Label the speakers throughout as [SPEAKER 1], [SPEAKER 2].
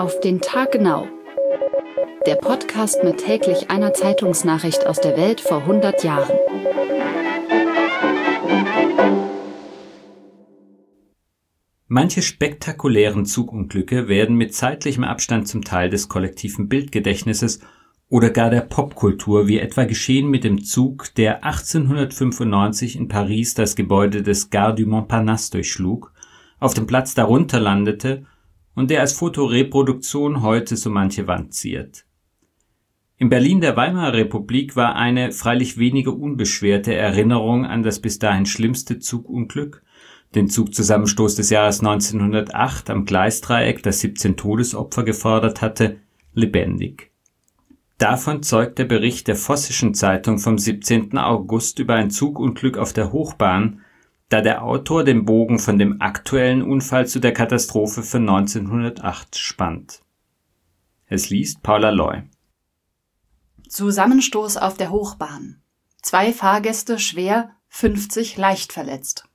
[SPEAKER 1] Auf den Tag genau. Der Podcast mit täglich einer Zeitungsnachricht aus der Welt vor 100 Jahren.
[SPEAKER 2] Manche spektakulären Zugunglücke werden mit zeitlichem Abstand zum Teil des kollektiven Bildgedächtnisses oder gar der Popkultur, wie etwa geschehen mit dem Zug, der 1895 in Paris das Gebäude des Gare du Montparnasse durchschlug, auf dem Platz darunter landete und der als Fotoreproduktion heute so manche Wand ziert. Im Berlin der Weimarer Republik war eine freilich weniger unbeschwerte Erinnerung an das bis dahin schlimmste Zugunglück, den Zugzusammenstoß des Jahres 1908 am Gleisdreieck, das 17 Todesopfer gefordert hatte, lebendig. Davon zeugt der Bericht der Vossischen Zeitung vom 17. August über ein Zugunglück auf der Hochbahn, da der Autor den Bogen von dem aktuellen Unfall zu der Katastrophe von 1908 spannt. Es liest Paula Loy.
[SPEAKER 3] Zusammenstoß auf der Hochbahn. 2 Fahrgäste schwer, 50 leicht verletzt.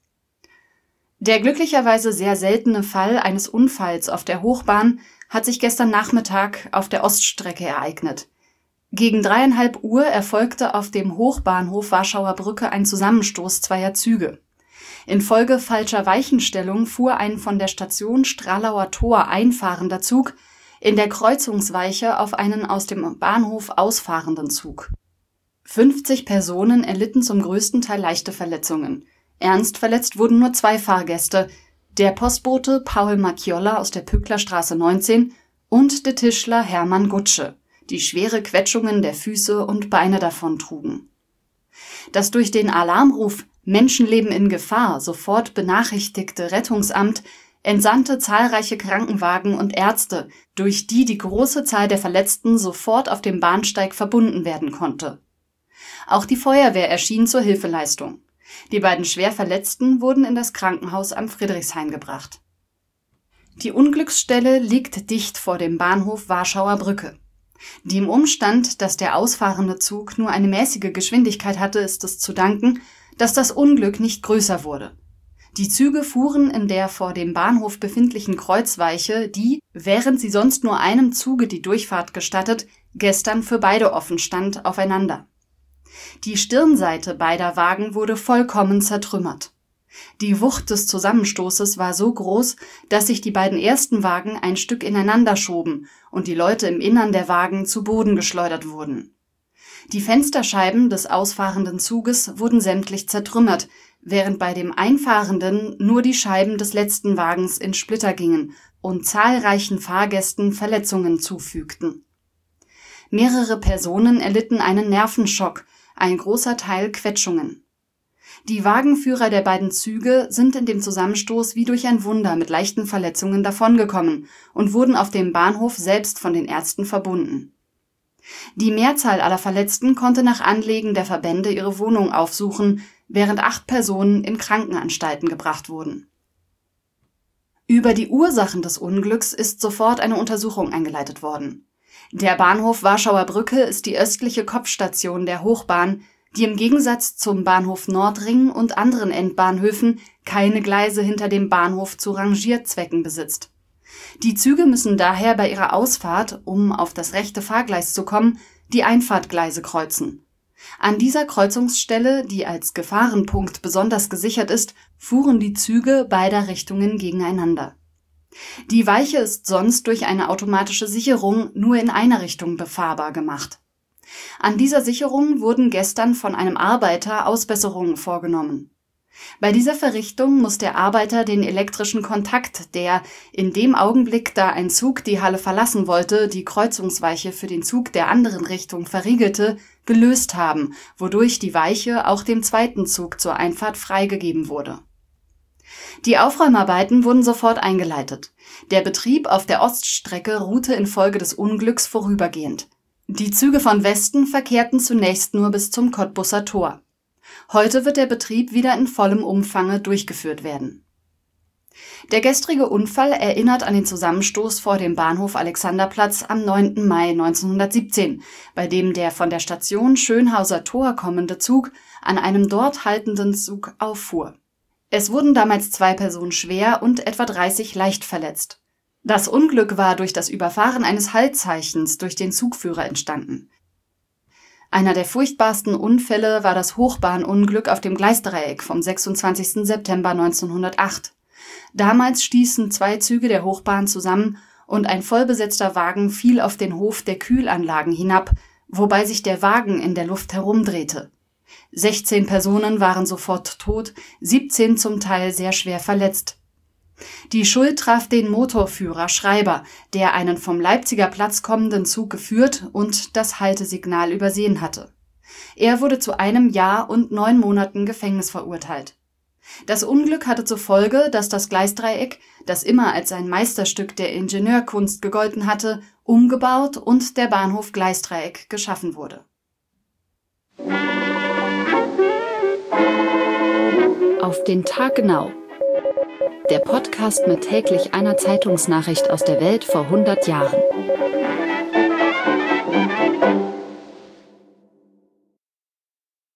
[SPEAKER 3] Der glücklicherweise sehr seltene Fall eines Unfalls auf der Hochbahn hat sich gestern Nachmittag auf der Oststrecke ereignet. Gegen 3:30 Uhr erfolgte auf dem Hochbahnhof Warschauer Brücke ein Zusammenstoß zweier Züge. Infolge falscher Weichenstellung fuhr ein von der Station Stralauer Tor einfahrender Zug in der Kreuzungsweiche auf einen aus dem Bahnhof ausfahrenden Zug. 50 Personen erlitten zum größten Teil leichte Verletzungen. Ernst verletzt wurden nur 2 Fahrgäste, der Postbote Paul Macchiolla aus der Pücklerstraße 19 und der Tischler Hermann Gutsche, die schwere Quetschungen der Füße und Beine davontrugen. Das durch den Alarmruf Menschenleben in Gefahr sofort benachrichtigte Rettungsamt entsandte zahlreiche Krankenwagen und Ärzte, durch die die große Zahl der Verletzten sofort auf dem Bahnsteig verbunden werden konnte. Auch die Feuerwehr erschien zur Hilfeleistung. Die beiden schwer Verletzten wurden in das Krankenhaus am Friedrichshain gebracht. Die Unglücksstelle liegt dicht vor dem Bahnhof Warschauer Brücke. Dem Umstand, dass der ausfahrende Zug nur eine mäßige Geschwindigkeit hatte, ist es zu danken, dass das Unglück nicht größer wurde. Die Züge fuhren in der vor dem Bahnhof befindlichen Kreuzweiche, die, während sie sonst nur einem Zuge die Durchfahrt gestattet, gestern für beide offen stand, aufeinander. Die Stirnseite beider Wagen wurde vollkommen zertrümmert. Die Wucht des Zusammenstoßes war so groß, dass sich die beiden ersten Wagen ein Stück ineinander schoben und die Leute im Innern der Wagen zu Boden geschleudert wurden. Die Fensterscheiben des ausfahrenden Zuges wurden sämtlich zertrümmert, während bei dem Einfahrenden nur die Scheiben des letzten Wagens in Splitter gingen und zahlreichen Fahrgästen Verletzungen zufügten. Mehrere Personen erlitten einen Nervenschock, ein großer Teil Quetschungen. Die Wagenführer der beiden Züge sind in dem Zusammenstoß wie durch ein Wunder mit leichten Verletzungen davongekommen und wurden auf dem Bahnhof selbst von den Ärzten verbunden. Die Mehrzahl aller Verletzten konnte nach Anlegen der Verbände ihre Wohnung aufsuchen, während 8 Personen in Krankenanstalten gebracht wurden. Über die Ursachen des Unglücks ist sofort eine Untersuchung eingeleitet worden. Der Bahnhof Warschauer Brücke ist die östliche Kopfstation der Hochbahn, die im Gegensatz zum Bahnhof Nordring und anderen Endbahnhöfen keine Gleise hinter dem Bahnhof zu Rangierzwecken besitzt. Die Züge müssen daher bei ihrer Ausfahrt, um auf das rechte Fahrgleis zu kommen, die Einfahrtgleise kreuzen. An dieser Kreuzungsstelle, die als Gefahrenpunkt besonders gesichert ist, fuhren die Züge beider Richtungen gegeneinander. Die Weiche ist sonst durch eine automatische Sicherung nur in einer Richtung befahrbar gemacht. An dieser Sicherung wurden gestern von einem Arbeiter Ausbesserungen vorgenommen. Bei dieser Verrichtung muss der Arbeiter den elektrischen Kontakt, der in dem Augenblick, da ein Zug die Halle verlassen wollte, die Kreuzungsweiche für den Zug der anderen Richtung verriegelte, gelöst haben, wodurch die Weiche auch dem zweiten Zug zur Einfahrt freigegeben wurde. Die Aufräumarbeiten wurden sofort eingeleitet. Der Betrieb auf der Oststrecke ruhte infolge des Unglücks vorübergehend. Die Züge von Westen verkehrten zunächst nur bis zum Cottbuser Tor. Heute wird der Betrieb wieder in vollem Umfange durchgeführt werden. Der gestrige Unfall erinnert an den Zusammenstoß vor dem Bahnhof Alexanderplatz am 9. Mai 1917, bei dem der von der Station Schönhauser Tor kommende Zug an einem dort haltenden Zug auffuhr. Es wurden damals 2 Personen schwer und etwa 30 leicht verletzt. Das Unglück war durch das Überfahren eines Haltzeichens durch den Zugführer entstanden. Einer der furchtbarsten Unfälle war das Hochbahnunglück auf dem Gleisdreieck vom 26. September 1908. Damals stießen 2 Züge der Hochbahn zusammen und ein vollbesetzter Wagen fiel auf den Hof der Kühlanlagen hinab, wobei sich der Wagen in der Luft herumdrehte. 16 Personen waren sofort tot, 17 zum Teil sehr schwer verletzt. Die Schuld traf den Motorführer Schreiber, der einen vom Leipziger Platz kommenden Zug geführt und das Haltesignal übersehen hatte. Er wurde zu 1 Jahr und 9 Monaten Gefängnis verurteilt. Das Unglück hatte zur Folge, dass das Gleisdreieck, das immer als ein Meisterstück der Ingenieurkunst gegolten hatte, umgebaut und der Bahnhof Gleisdreieck geschaffen wurde.
[SPEAKER 1] Auf den Tag genau. Der Podcast mit täglich einer Zeitungsnachricht aus der Welt vor 100 Jahren.